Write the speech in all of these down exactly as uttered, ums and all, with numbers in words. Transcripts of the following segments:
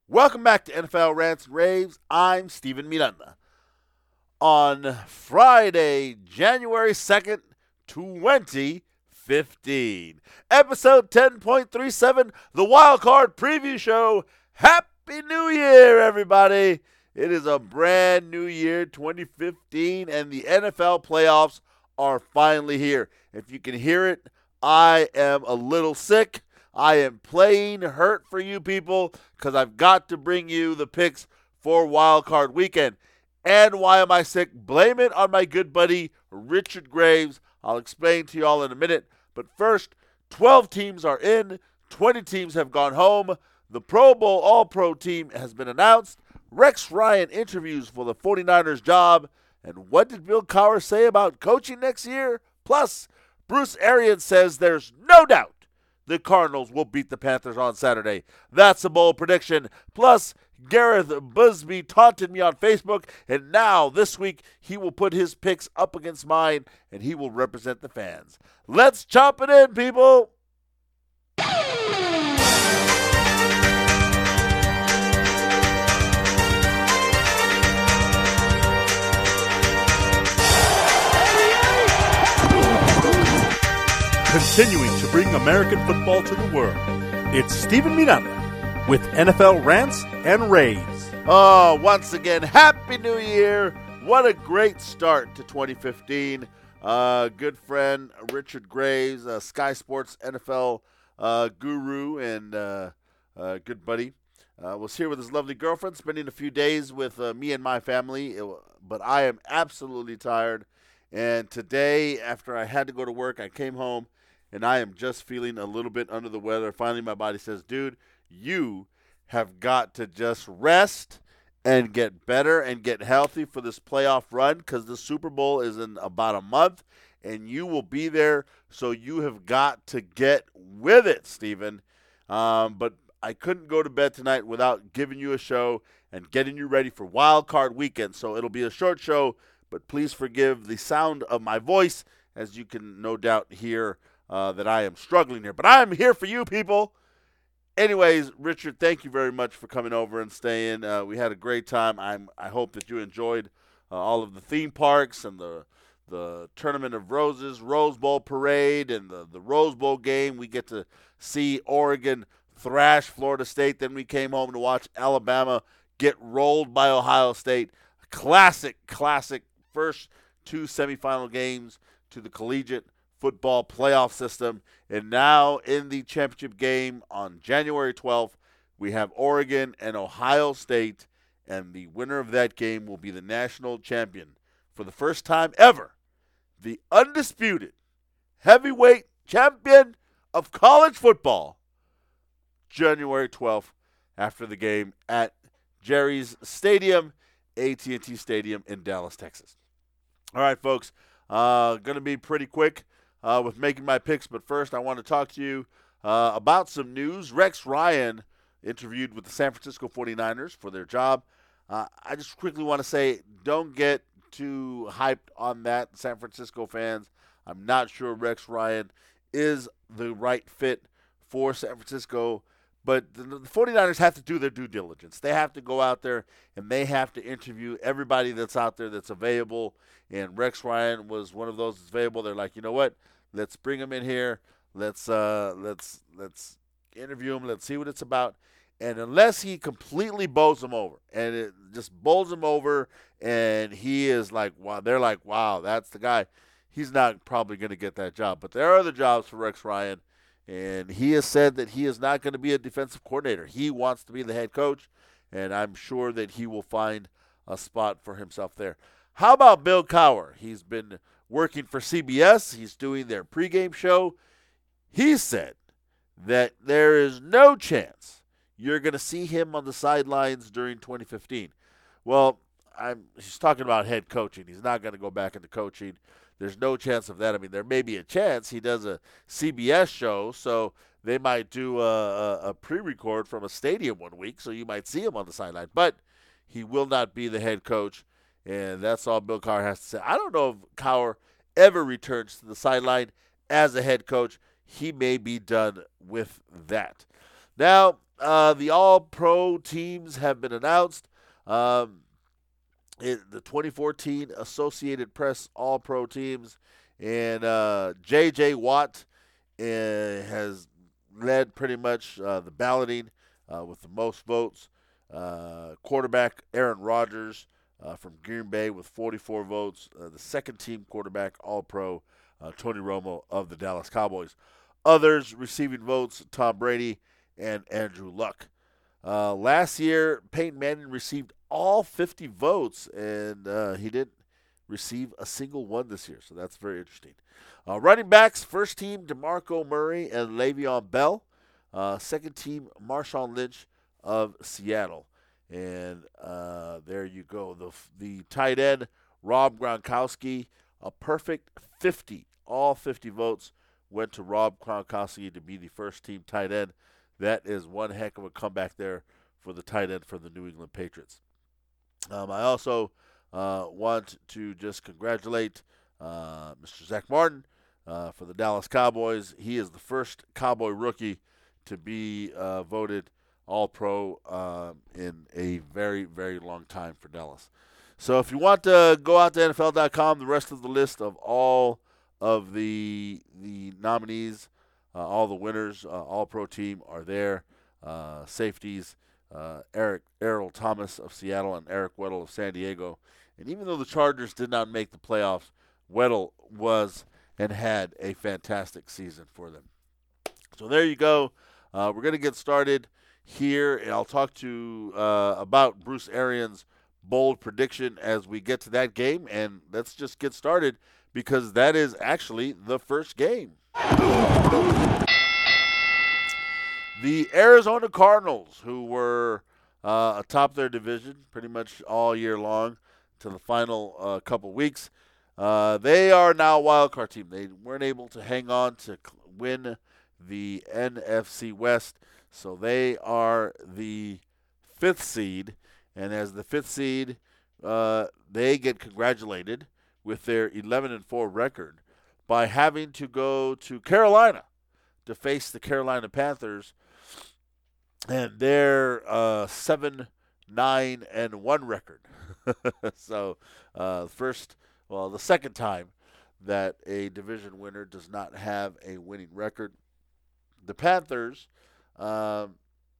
Welcome back to N F L Rants and Raves. I'm Steven Miranda. On Friday, January second, twenty fifteen, episode ten point three seven, the Wild Card Preview Show. Happy New Year, everybody. It is a brand new year, twenty fifteen, and the N F L playoffs are finally here. If you can hear it, I am a little sick. I am playing hurt for you people because I've got to bring you the picks for Wild Card Weekend. And why am I sick? Blame it on my good buddy, Richard Graves. I'll explain to you all in a minute. But first, twelve teams are in. twenty teams have gone home. The Pro Bowl All-Pro team has been announced. Rex Ryan interviews for the 49ers job. And what did Bill Cowher say about coaching next year? Plus, Bruce Arians says there's no doubt the Cardinals will beat the Panthers on Saturday. That's a bold prediction. Plus, Gareth Busby taunted me on Facebook, and now this week he will put his picks up against mine, and he will represent the fans. Let's chop it in, people. Continuing to bring American football to the world, it's Steven Miranda with N F L Rants and Raves. Oh, once again, Happy New Year. What a great start to twenty fifteen. Uh, good friend Richard Graves, uh, Sky Sports N F L uh, guru and uh, uh, good buddy, uh, was here with his lovely girlfriend, spending a few days with uh, me and my family. It, but I am absolutely tired. And today, after I had to go to work, I came home. And I am just feeling a little bit under the weather. Finally, my body says, dude, you have got to just rest and get better and get healthy for this playoff run because the Super Bowl is in about a month, and you will be there, so you have got to get with it, Steven. Um, but I couldn't go to bed tonight without giving you a show and getting you ready for Wild Card Weekend. So it'll be a short show, but please forgive the sound of my voice, as you can no doubt hear Uh, that I am struggling here. But I am here for you, people. Anyways, Richard, thank you very much for coming over and staying. Uh, we had a great time. I'm, I hope that you enjoyed uh, all of the theme parks and the the Tournament of Roses, Rose Bowl parade, and the, the Rose Bowl game. We get to see Oregon thrash Florida State. Then we came home to watch Alabama get rolled by Ohio State. Classic, classic first two semifinal games to the collegiate football playoff system. And now in the championship game on January twelfth, we have Oregon and Ohio State, and the winner of that game will be the national champion. For the first time ever, the undisputed heavyweight champion of college football, January twelfth, after the game at Jerry's Stadium, A T and T Stadium in Dallas, Texas. All right, folks, uh, going to be pretty quick Uh, with making my picks, but first I want to talk to you uh, about some news. Rex Ryan interviewed with the San Francisco 49ers for their job. Uh, I just quickly want to say, don't get too hyped on that, San Francisco fans. I'm not sure Rex Ryan is the right fit for San Francisco, but the, the 49ers have to do their due diligence. They have to go out there, and they have to interview everybody that's out there that's available, and Rex Ryan was one of those that's available. They're like, you know what? Let's bring him in here. Let's uh, let's let's interview him. Let's see what it's about. And unless he completely bowls him over, and it just bowls him over, and he is like, wow, they're like, wow, that's the guy. He's not probably going to get that job. But there are other jobs for Rex Ryan, and he has said that he is not going to be a defensive coordinator. He wants to be the head coach, and I'm sure that he will find a spot for himself there. How about Bill Cowher? He's been working for C B S. He's doing their pregame show. He said that there is no chance you're going to see him on the sidelines during twenty fifteen. Well, I'm, he's talking about head coaching. He's not going to go back into coaching. There's no chance of that. I mean, there may be a chance. He does a C B S show, so they might do a, a, a pre-record from a stadium one week, so you might see him on the sideline. But he will not be the head coach. And that's all Bill Cowher has to say. I don't know if Cowher ever returns to the sideline as a head coach. He may be done with that. Now, uh, the all-pro teams have been announced. Um, it, the twenty fourteen Associated Press all-pro teams, and uh, J J. Watt uh, has led pretty much uh, the balloting uh, with the most votes. Uh, quarterback Aaron Rodgers uh, from Green Bay with forty-four votes. Uh, the second-team quarterback all-pro uh, Tony Romo of the Dallas Cowboys. Others receiving votes, Tom Brady and Andrew Luck. Uh, last year, Peyton Manning received all fifty votes, and uh, he didn't receive a single one this year, so that's very interesting. Uh, running backs, first team, DeMarco Murray and Le'Veon Bell. Uh, second team, Marshawn Lynch of Seattle. And uh, there you go. The, the tight end, Rob Gronkowski, a perfect fifty. All fifty votes went to Rob Gronkowski to be the first team tight end. That is one heck of a comeback there for the tight end for the New England Patriots. Um, I also uh, want to just congratulate uh, Mister Zach Martin uh, for the Dallas Cowboys. He is the first Cowboy rookie to be uh, voted All-Pro uh, in a very, very long time for Dallas. So if you want to go out to N F L dot com, the rest of the list of all of the the nominees, uh, all the winners, uh, All-Pro team are there. Uh, safeties, uh, Eric Errol Thomas of Seattle and Eric Weddle of San Diego. And even though the Chargers did not make the playoffs, Weddle was and had a fantastic season for them. So there you go. Uh, we're going to get started here, and I'll talk to uh, about Bruce Arians' bold prediction as we get to that game. And let's just get started because that is actually the first game. The Arizona Cardinals, who were uh, atop their division pretty much all year long to the final uh, couple weeks, uh, they are now a wild card team. They weren't able to hang on to win the N F C West, so they are the fifth seed. And as the fifth seed, uh, they get congratulated with their eleven and four record by having to go to Carolina to face the Carolina Panthers and their uh, seven nine and one record. So uh, first, well, the second time that a division winner does not have a winning record. The Panthers, um,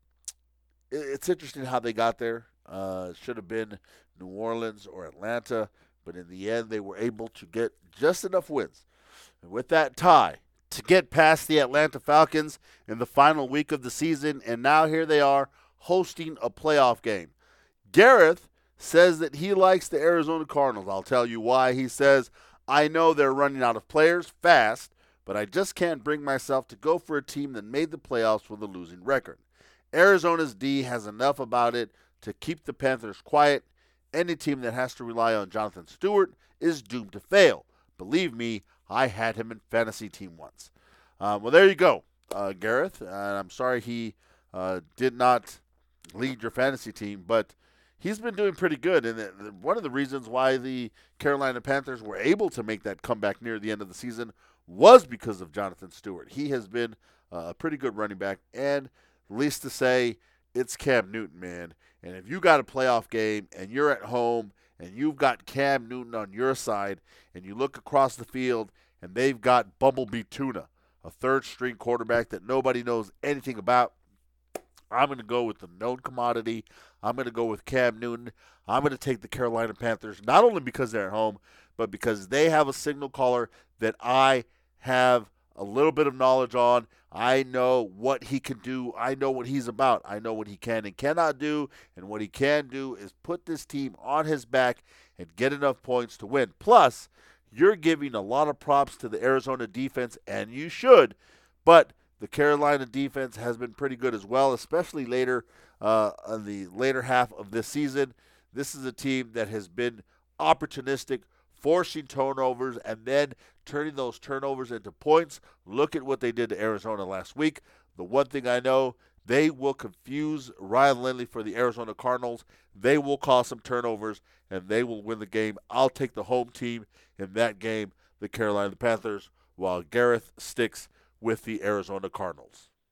it, it's interesting how they got there. Uh, it should have been New Orleans or Atlanta, but in the end they were able to get just enough wins. And with that tie, to get past the Atlanta Falcons in the final week of the season, and now here they are hosting a playoff game. Gareth says that he likes the Arizona Cardinals. I'll tell you why. He says, I know they're running out of players fast, but I just can't bring myself to go for a team that made the playoffs with a losing record. Arizona's D has enough about it to keep the Panthers quiet. Any team that has to rely on Jonathan Stewart is doomed to fail. Believe me, I had him in fantasy team once. Uh, well, there you go, uh, Gareth. And I'm sorry he uh, did not lead your fantasy team, but he's been doing pretty good. And one of the reasons why the Carolina Panthers were able to make that comeback near the end of the season was because of Jonathan Stewart. He has been uh, a pretty good running back, and at least to say, it's Cam Newton, man. And if you got a playoff game and you're at home and you've got Cam Newton on your side and you look across the field and they've got Bumblebee Tuna, a third-string quarterback that nobody knows anything about, I'm going to go with the known commodity. I'm going to go with Cam Newton. I'm going to take the Carolina Panthers, not only because they're at home, but because they have a signal caller that I have a little bit of knowledge on. I know what he can do. I know what he's about. I know what he can and cannot do. And what he can do is put this team on his back and get enough points to win. Plus, you're giving a lot of props to the Arizona defense, and you should. But the Carolina defense has been pretty good as well, especially later uh, on the later half of this season. This is a team that has been opportunistic, forcing turnovers and then turning those turnovers into points. Look at what they did to Arizona last week. The one thing I know, they will confuse Ryan Lindley for the Arizona Cardinals. They will cause some turnovers, and they will win the game. I'll take the home team in that game, the Carolina Panthers, while Gareth sticks with the Arizona Cardinals.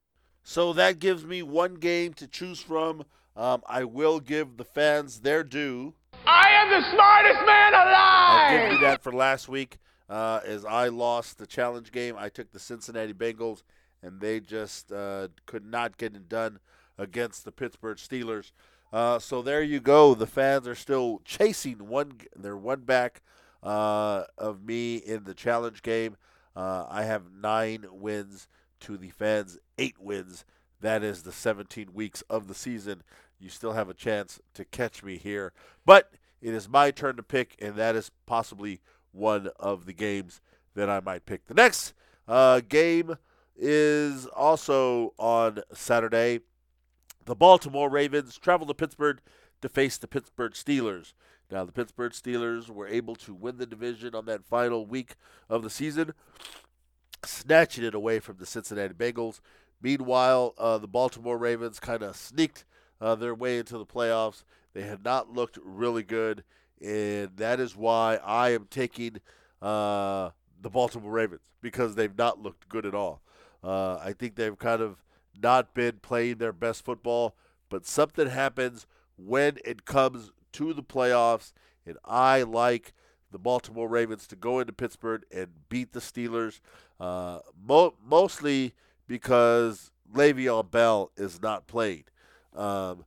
So that gives me one game to choose from. Um, I will give the fans their due. I am the smartest man alive! I'll give you that for last week. Uh, as I lost the challenge game, I took the Cincinnati Bengals, and they just uh, could not get it done against the Pittsburgh Steelers. Uh, so there you go. The fans are still chasing one. They're one back uh, of me in the challenge game. Uh, I have nine wins to the fans' eight wins. That is the seventeen weeks of the season. You still have a chance to catch me here. But it is my turn to pick, and that is possibly one of the games that I might pick. The next uh, game is also on Saturday. The Baltimore Ravens travel to Pittsburgh to face the Pittsburgh Steelers. Now, the Pittsburgh Steelers were able to win the division on that final week of the season, snatching it away from the Cincinnati Bengals. Meanwhile, uh, the Baltimore Ravens kind of sneaked uh, their way into the playoffs. They had not looked really good, and that is why I am taking uh, the Baltimore Ravens, because they've not looked good at all. Uh, I think they've kind of not been playing their best football, but something happens when it comes to the playoffs, and I like the Baltimore Ravens to go into Pittsburgh and beat the Steelers, uh, mo- mostly because Le'Veon Bell is not playing. Um,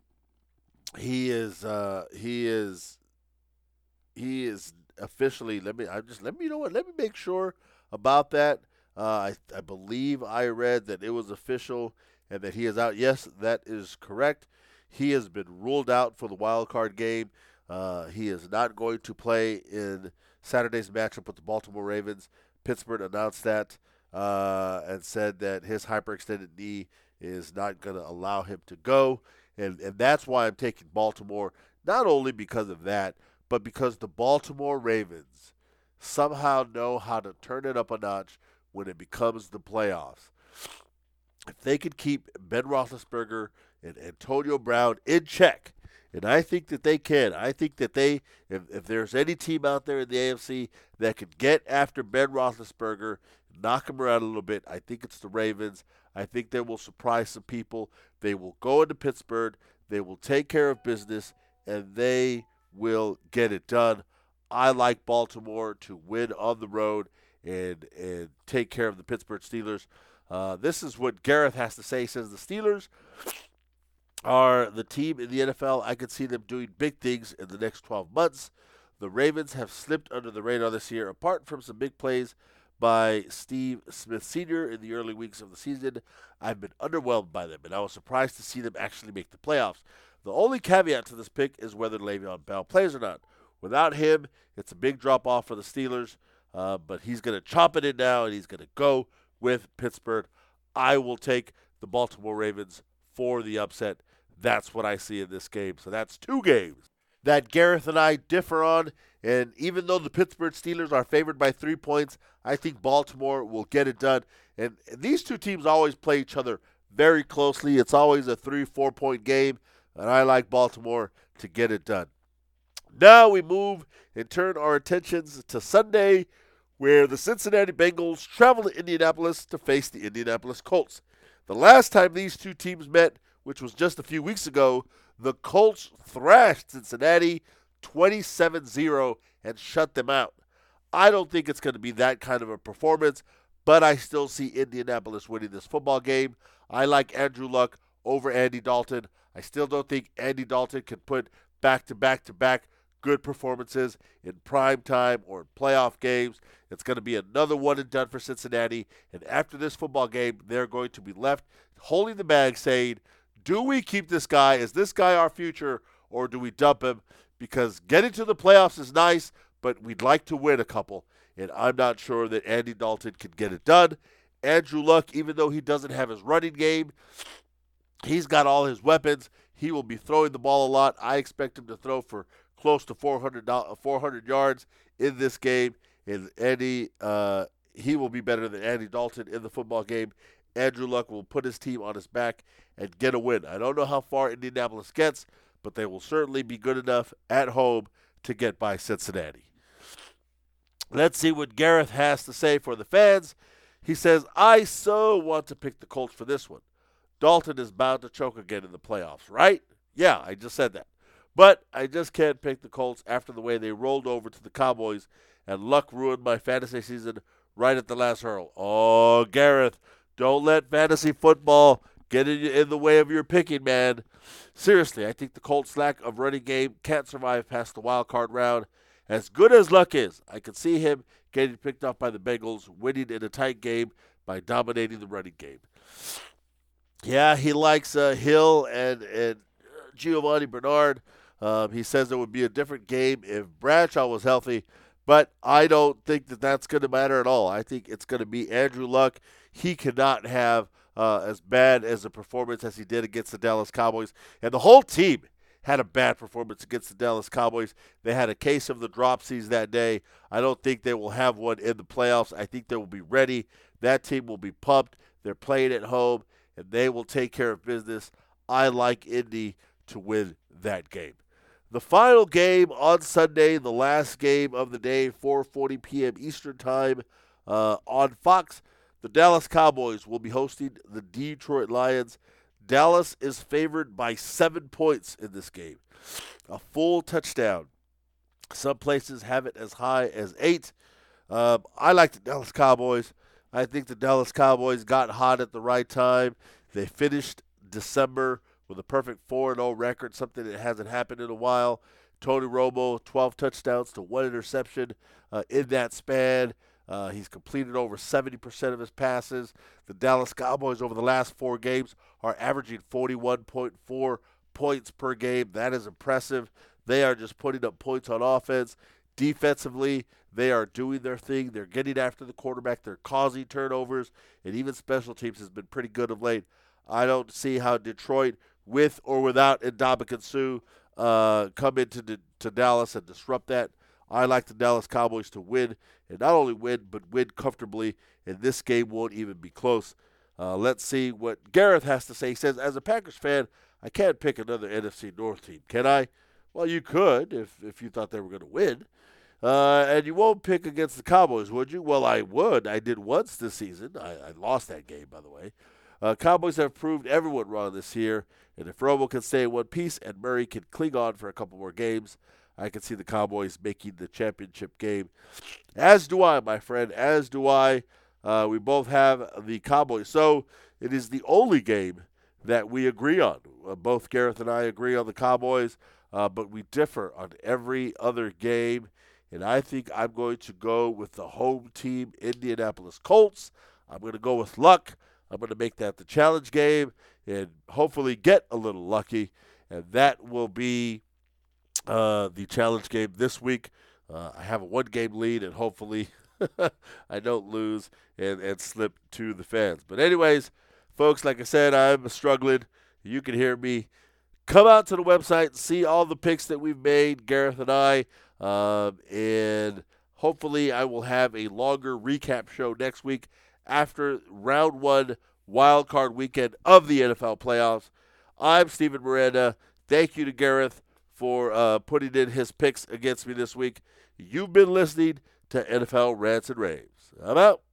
he is uh, he is he is officially. Let me. I just let me you know what. Let me make sure about that. Uh, I I believe I read that it was official and that he is out. Yes, that is correct. He has been ruled out for the wild card game. Uh, he is not going to play in Saturday's matchup with the Baltimore Ravens. Pittsburgh announced that uh, and said that his hyperextended knee is not going to allow him to go. And, and that's why I'm taking Baltimore, not only because of that, but because the Baltimore Ravens somehow know how to turn it up a notch when it becomes the playoffs. If they could keep Ben Roethlisberger and Antonio Brown in check, and I think that they can. I think that they, if, if there's any team out there in the A F C that could get after Ben Roethlisberger, knock him around a little bit, I think it's the Ravens. I think they will surprise some people. They will go into Pittsburgh. They will take care of business, and they will get it done. I like Baltimore to win on the road and and take care of the Pittsburgh Steelers. Uh, this is what Gareth has to say. He says the Steelers are the team in the N F L. I could see them doing big things in the next twelve months. The Ravens have slipped under the radar this year, apart from some big plays by Steve Smith Senior in the early weeks of the season. I've been underwhelmed by them, and I was surprised to see them actually make the playoffs. The only caveat to this pick is whether Le'Veon Bell plays or not. Without him, it's a big drop-off for the Steelers, uh, but he's going to chop it in now, and he's going to go with Pittsburgh. I will take the Baltimore Ravens for the upset. That's what I see in this game. So that's two games that Gareth and I differ on. And even though the Pittsburgh Steelers are favored by three points, I think Baltimore will get it done. And, and these two teams always play each other very closely. It's always a three, four-point game, and I like Baltimore to get it done. Now we move and turn our attentions to Sunday, where the Cincinnati Bengals travel to Indianapolis to face the Indianapolis Colts. The last time these two teams met, which was just a few weeks ago, the Colts thrashed Cincinnati twenty-seven zero and shut them out. I don't think it's going to be that kind of a performance, but I still see Indianapolis winning this football game. I like Andrew Luck over Andy Dalton. I still don't think Andy Dalton can put back-to-back-to-back good performances in prime time or in playoff games. It's going to be another one and done for Cincinnati, and after this football game, they're going to be left holding the bag saying, do we keep this guy? Is this guy our future, or do we dump him? Because getting to the playoffs is nice, but we'd like to win a couple, and I'm not sure that Andy Dalton can get it done. Andrew Luck, even though he doesn't have his running game, he's got all his weapons. He will be throwing the ball a lot. I expect him to throw for close to four hundred, four hundred yards in this game, and Andy, uh, he will be better than Andy Dalton in the football game. Andrew Luck will put his team on his back and get a win. I don't know how far Indianapolis gets, but they will certainly be good enough at home to get by Cincinnati. Let's see what Gareth has to say for the fans. He says, I so want to pick the Colts for this one. Dalton is bound to choke again in the playoffs, right? Yeah, I just said that. But I just can't pick the Colts after the way they rolled over to the Cowboys, and luck ruined my fantasy season right at the last hurl. Oh, Gareth, don't let fantasy football get in, in the way of your picking, man. Seriously, I think the Colts' lack of running game can't survive past the wild card round. As good as Luck is, I could see him getting picked off by the Bengals, winning in a tight game by dominating the running game. Yeah, he likes uh, Hill and, and Giovanni Bernard. Um, he says it would be a different game if Bradshaw was healthy, but I don't think that that's going to matter at all. I think it's going to be Andrew Luck. He cannot have uh, as bad as a performance as he did against the Dallas Cowboys. And the whole team had a bad performance against the Dallas Cowboys. They had a case of the dropsies that day. I don't think they will have one in the playoffs. I think they will be ready. That team will be pumped. They're playing at home, and they will take care of business. I like Indy to win that game. The final game on Sunday, the last game of the day, four forty p.m. Eastern Time uh, on Fox. The Dallas Cowboys will be hosting the Detroit Lions. Dallas is favored by seven points in this game. A full touchdown. Some places have it as high as eight. Um, I like the Dallas Cowboys. I think the Dallas Cowboys got hot at the right time. They finished December with a perfect four and oh record, something that hasn't happened in a while. Tony Romo, twelve touchdowns to one interception uh, in that span. Uh, he's completed over seventy percent of his passes. The Dallas Cowboys over the last four games are averaging forty-one point four points per game. That is impressive. They are just putting up points on offense. Defensively, they are doing their thing. They're getting after the quarterback. They're causing turnovers, and even special teams has been pretty good of late. I don't see how Detroit, with or without Ndamukong Suh, uh, come into the, to Dallas and disrupt that. I like the Dallas Cowboys to win, and not only win, but win comfortably, and this game won't even be close. Uh, let's see what Gareth has to say. He says, as a Packers fan, I can't pick another N F C North team, can I? Well, you could if, if you thought they were going to win. Uh, and you won't pick against the Cowboys, would you? Well, I would. I did once this season. I, I lost that game, by the way. Uh, Cowboys have proved everyone wrong this year, and if Romo can stay in one piece and Murray can cling on for a couple more games, I can see the Cowboys making the championship game. As do I, my friend, as do I. Uh, we both have the Cowboys. So it is the only game that we agree on. Uh, both Gareth and I agree on the Cowboys, uh, but we differ on every other game. And I think I'm going to go with the home team, Indianapolis Colts. I'm going to go with luck. I'm going to make that the challenge game and hopefully get a little lucky. And that will be uh, the challenge game this week. Uh, I have a one-game lead, and hopefully I don't lose and, and slip to the fans. But anyways, folks, like I said, I'm struggling. You can hear me. Come out to the website and see all the picks that we've made, Gareth and I. Um, and hopefully I will have a longer recap show next week after round one wild card weekend of the N F L playoffs. I'm Steven Miranda. Thank you to Gareth for uh, putting in his picks against me this week. You've been listening to N F L Rants and Raves. I'm out.